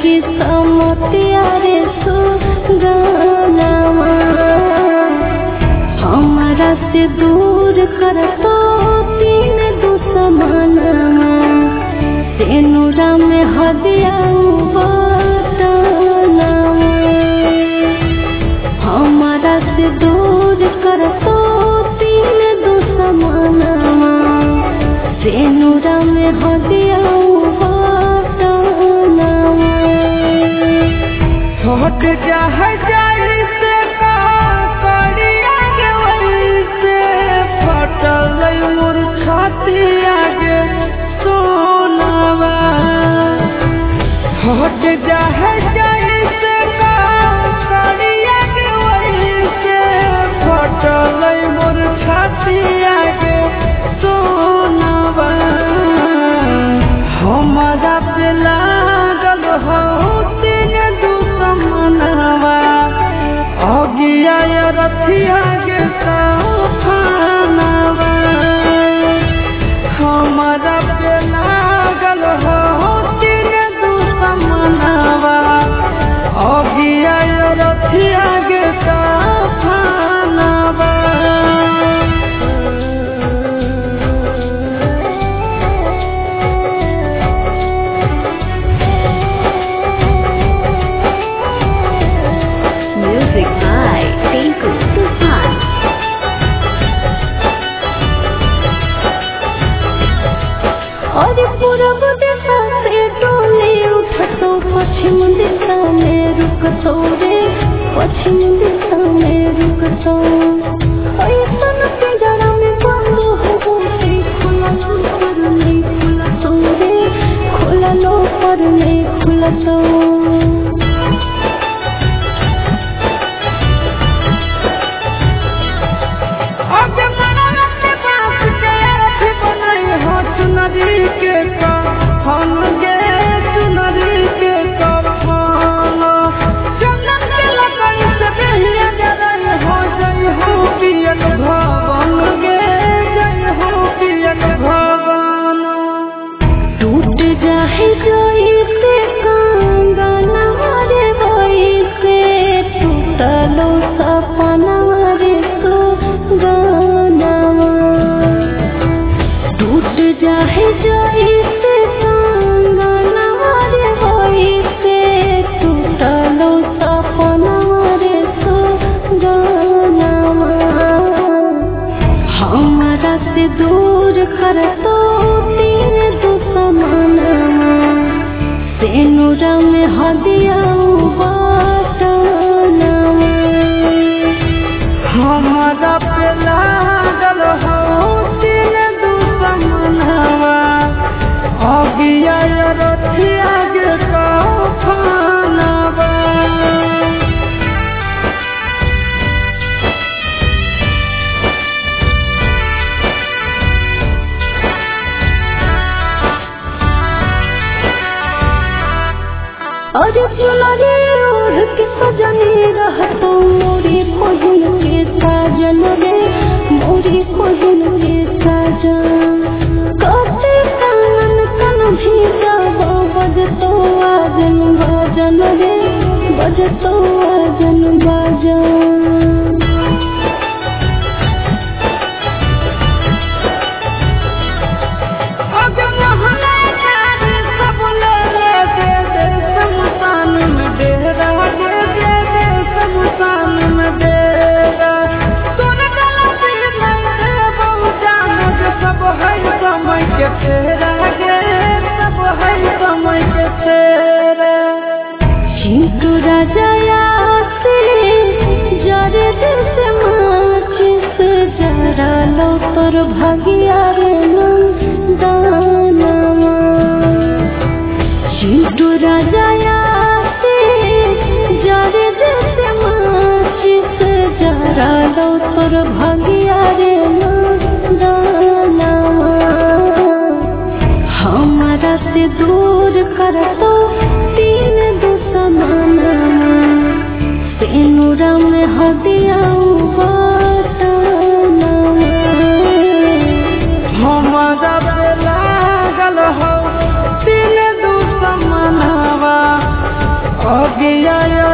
किस्मतिया रे सुगनमा हमारा से दूर कर तो तीन दुश्मनमा तेनुरा में हदिया बटनमा हमारा से दूर कर तो तीन दुश्मनमा तेनुरा में हदिया हट जाए से कड़िया के वही से फटल मोर छातिया के सोनावा हट जाए से कड़िया के वही से फटल मोर छातिया के सोनावा हमारा पे लागल हो मनवा अगिया रथिया के सफनवा हमारा पे लागल हो तीन दुश्मनवा अगिया रथिया के सफनवा और पूरब दिशा से डोली उठतो पश्चिम दिशा में रुकतो रे पश्चिम दिशा में रुकतो ऐसन पिंजरा में बंद हो से खुला लो पर नहीं खुलतो रे खुला लो पर नहीं खुलतो चुनरी के कफन गे चुनरी के कफन चंदन के लकड़ी से बेहिया जरई हो जई हो पियन भवन गे जई हो पियन भवन टूट जाए जोई से कंगना रे वही से टूटलो सपना रे सुगनमा टूट जाए जोई से कंगना रे वही से टूटलो सपना रे सुगनमा हमारा से दूर कर तो तीन दुश्मनमा तेनुरा में हदिया बटनमा हमारा पे लागल हो तीन दुश्मनवा अगिया रथिया के सफनवा और चुनरी ओढ़ के सजनी रहतो मोरी कोहिन के साजन रे मोरी कोहिन के साजन कते कानन कन भी जाबो बजतो आजन भजन रे बजतो आजन भजन चिंटू राजा से जरे दिल से माचिस जरा लो तोर भागिया रे नंदनमा चिंटू राजा से जरे दिल से माचिस जरा लो तोर भागिया रे नंदनमा हमारा से दूर कर तो तीन दुश्मनमा तेनुरा में हदिया बटनमा हमारा पे लागल हो तीन दुश्मनवा अगिया